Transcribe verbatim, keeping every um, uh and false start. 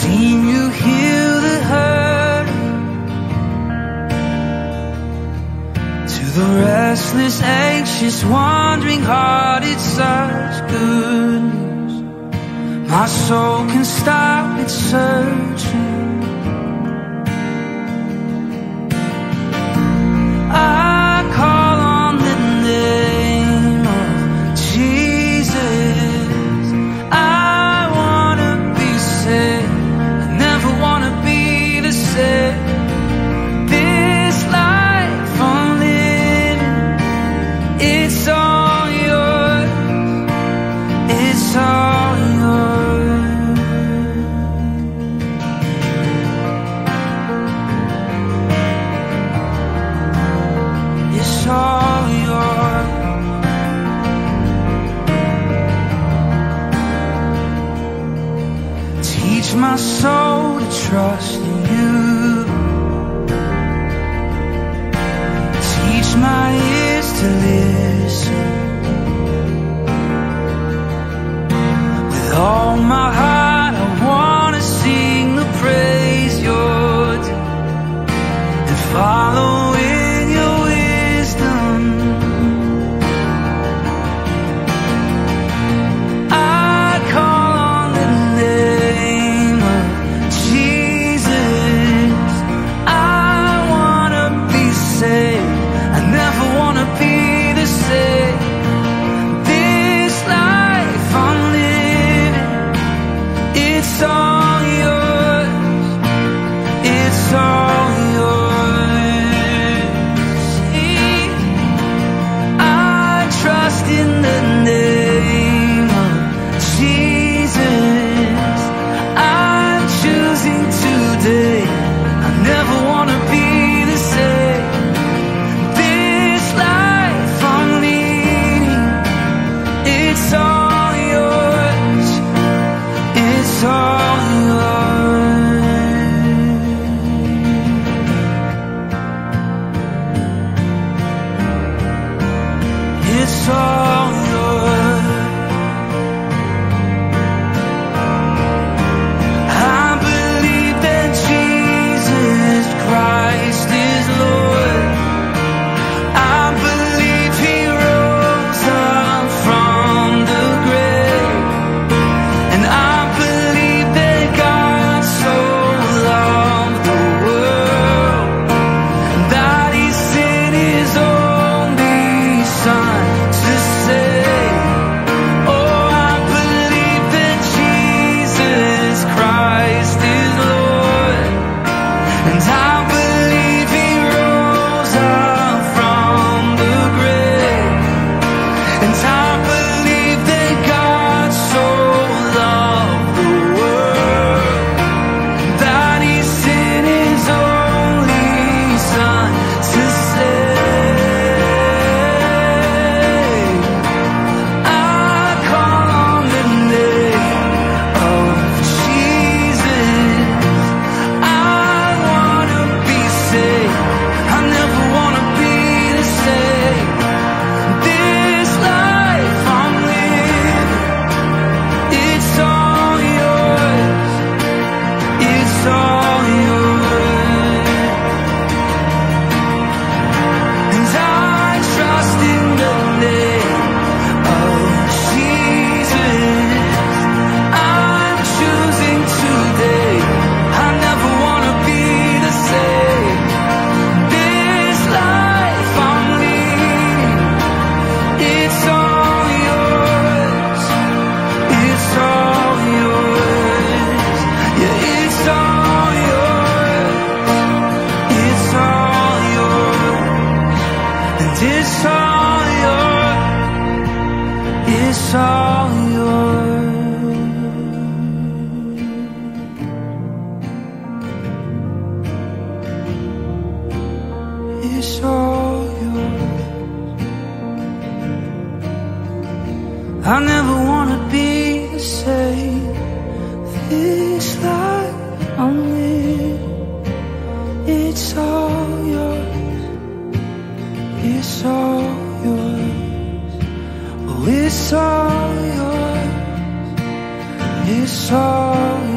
seen you heal the hurt. To the restless, anxious, wandering heart, it's such good news. My soul can stop its searching. I call on the name of Jesus. I wanna be saved. I never wanna be the same. This life I'm living, it's all yours. It's all yours. It's all yours. Teach my soul to trust in you. Teach my ears to listen. With all my heart I wanna sing the praise you're due, and follow in your wisdom. I call on the name of Jesus. I wanna be saved. I never wanna be the same. This life I'm living, it's all yours. It's all yours. See, I trust in the name of Jesus. I'm choosing today. I never wanna be the same. This life I'm leading, it's all yours. It's all yours. It's all yours. I believe that Jesus Christ is Lord. I believe He rose up from the grave. And I believe that God so loved the world that He sent His only Son to save. Oh, I believe that Jesus Christ is Lord. And I believe He rose up from the grave. And I believe that God so loved the world that He sent His only Son to save. I call on the name of Jesus. I wanna be saved. I never wanna be the same. This life I'm living, it's all yours. It's all yours. And I trust in the name of Jesus. I'm choosing today. I never wanna be the same. This life I'm leading, it's all yours. It's all yours. Yeah, it's all yours. It's all yours. And it's all yours. It's all yours. It's all yours. I never wanna be the same. This life I'm living, it's all yours. It's all yours. Oh, it's all yours. It's all yours.